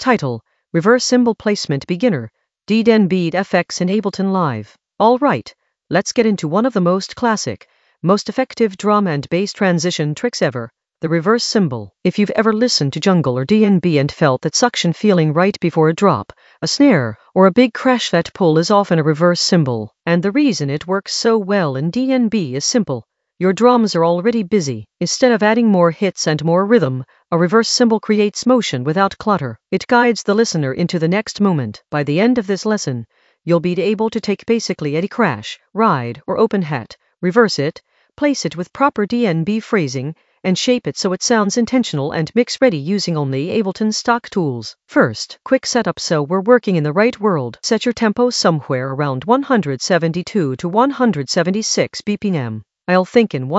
Title: Reverse Cymbal Placement Beginner, D10 Beat FX in Ableton Live. Alright, let's get into one of the most classic, most effective drum and bass transition tricks ever, the reverse cymbal. If you've ever listened to jungle or DnB and felt that suction feeling right before a drop, a snare, or a big crash, that pull is often a reverse cymbal. And the reason it works so well in DnB is simple. Your drums are already busy. Instead of adding more hits and more rhythm, a reverse cymbal creates motion without clutter. It guides the listener into the next moment. By the end of this lesson, you'll be able to take basically any crash, ride, or open hat, reverse it, place it with proper DnB phrasing, and shape it so it sounds intentional and mix-ready using only Ableton stock tools. First, quick setup so we're working in the right world. Set your tempo somewhere around 172 to 176 BPM. I'll think in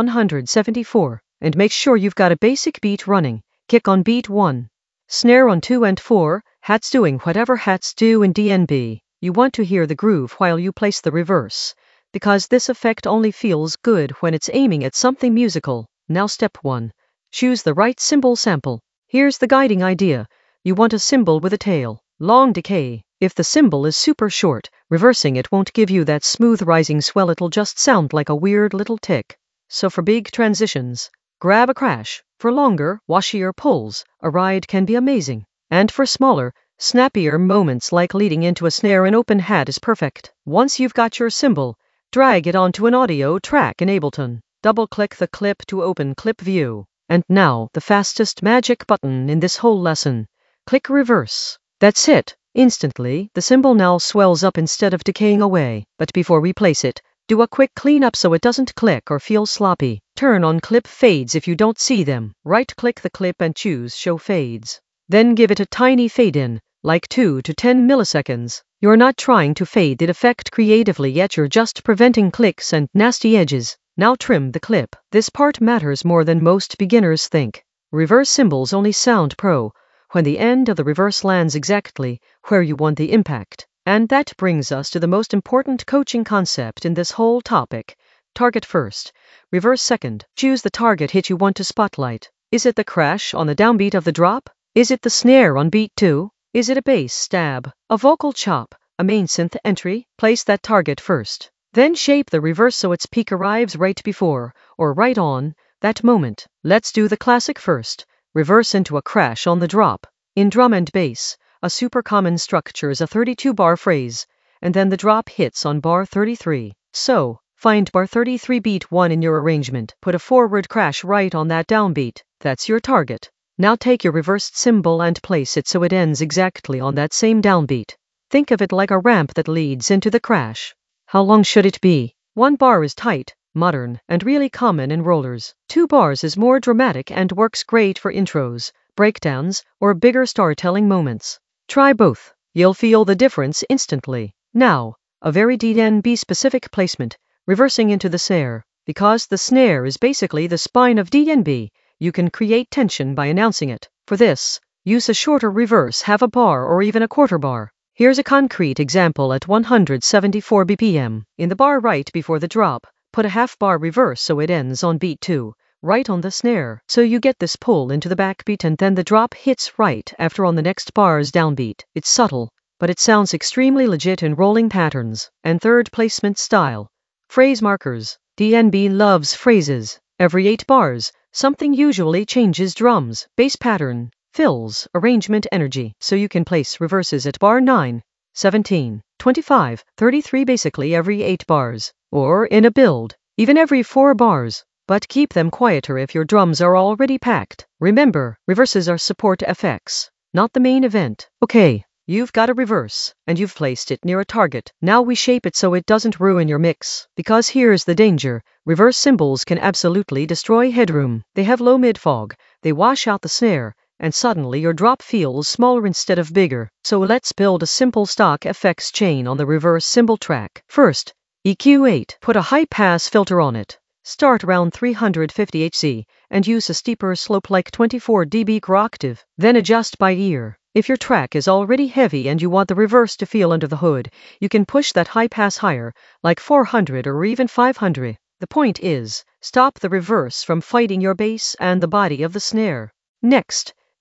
174, and make sure you've got a basic beat running. Kick on beat 1. Snare on 2 and 4, hats doing whatever hats do in DnB. You want to hear the groove while you place the reverse, because this effect only feels good when it's aiming at something musical. Now step 1. Choose the right cymbal sample. Here's the guiding idea. You want a cymbal with a tail, long decay. If the cymbal is super short, reversing it won't give you that smooth rising swell, it'll just sound like a weird little tick. So for big transitions, grab a crash. For longer, washier pulls, a ride can be amazing. And for smaller, snappier moments like leading into a snare, an open hat is perfect. Once you've got your cymbal, drag it onto an audio track in Ableton. Double-click the clip to open clip view. And now, the fastest magic button in this whole lesson. Click reverse. That's it. Instantly, the cymbal now swells up instead of decaying away. But before we place it, do a quick cleanup so it doesn't click or feel sloppy. Turn on clip fades if you don't see them. Right-click the clip and choose Show Fades. Then give it a tiny fade-in, like 2 to 10 milliseconds. You're not trying to fade the effect creatively yet, you're just preventing clicks and nasty edges. Now trim the clip. This part matters more than most beginners think. Reverse cymbals only sound pro when the end of the reverse lands exactly where you want the impact. And that brings us to the most important coaching concept in this whole topic. Target first, reverse second. Choose the target hit you want to spotlight. Is it the crash on the downbeat of the drop? Is it the snare on beat 2? Is it a bass stab, a vocal chop, a main synth entry? Place that target first. Then shape the reverse so its peak arrives right before, or right on, that moment. Let's do the classic first. Reverse into a crash on the drop. In drum and bass, a super common structure is a 32-bar phrase, and then the drop hits on bar 33. So, find bar 33 beat 1 in your arrangement. Put a forward crash right on that downbeat. That's your target. Now take your reversed cymbal and place it so it ends exactly on that same downbeat. Think of it like a ramp that leads into the crash. How long should it be? 1 bar is tight, modern, and really common in rollers. 2 bars is more dramatic and works great for intros, breakdowns, or bigger storytelling moments. Try both. You'll feel the difference instantly. Now, a very DnB specific placement, reversing into the snare. Because the snare is basically the spine of DnB, you can create tension by announcing it. For this, use a shorter reverse, half a bar or even a quarter bar. Here's a concrete example at 174 BPM. In the bar right before the drop, put a half bar reverse so it ends on beat 2, right on the snare. So you get this pull into the backbeat and then the drop hits right after on the next bar's downbeat. It's subtle, but it sounds extremely legit in rolling patterns. And third placement style. Phrase markers. DnB loves phrases. Every 8 bars, something usually changes drums, bass pattern, fills, arrangement, energy. So you can place reverses at bar 9, 17, 25, 33 basically every 8 bars. Or in a build, even every 4 bars. But keep them quieter if your drums are already packed. Remember, reverses are support FX, not the main event. Okay, you've got a reverse, and you've placed it near a target. Now we shape it so it doesn't ruin your mix. Because here's the danger. Reverse cymbals can absolutely destroy headroom. They have low mid-fog, they wash out the snare, and suddenly your drop feels smaller instead of bigger. So let's build a simple stock FX chain on the reverse cymbal track. First, EQ8. Put a high-pass filter on it. Start around 350 Hz, and use a steeper slope like 24 dB per octave. Then adjust by ear. If your track is already heavy and you want the reverse to feel under the hood, you can push that high pass higher, like 400 or even 500. The point is, stop the reverse from fighting your bass and the body of the snare. Next,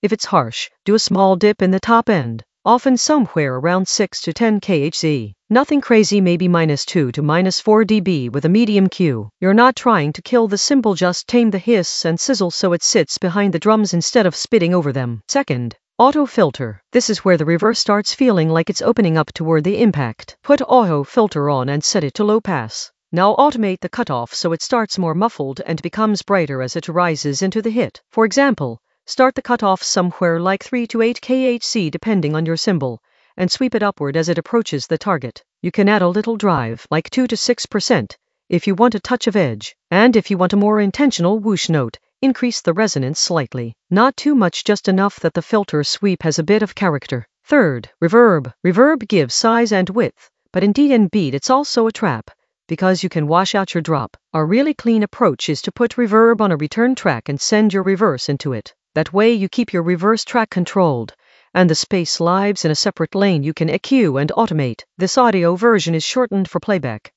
If it's harsh, do a small dip in the top end, often somewhere around 6 to 10 kHz. Nothing crazy, maybe -2 to -4 dB with a medium Q. You're not trying to kill the cymbal, just tame the hiss and sizzle so it sits behind the drums instead of spitting over them. Second, auto filter. This is where the reverse starts feeling like it's opening up toward the impact. Put auto filter on and set it to low pass. Now automate the cutoff so it starts more muffled and becomes brighter as it rises into the hit. For example, start the cutoff somewhere like 3 to 8 kHz depending on your cymbal, and sweep it upward as it approaches the target. You can add a little drive, like 2 to 6%, if you want a touch of edge. And if you want a more intentional whoosh note, increase the resonance slightly. Not too much, just enough that the filter sweep has a bit of character. Third, reverb. Reverb gives size and width, but in D&B beat it's also a trap, because you can wash out your drop. A really clean approach is to put reverb on a return track and send your reverse into it. That way you keep your reverse track controlled, and the space lives in a separate lane you can EQ and automate. This audio version is shortened for playback.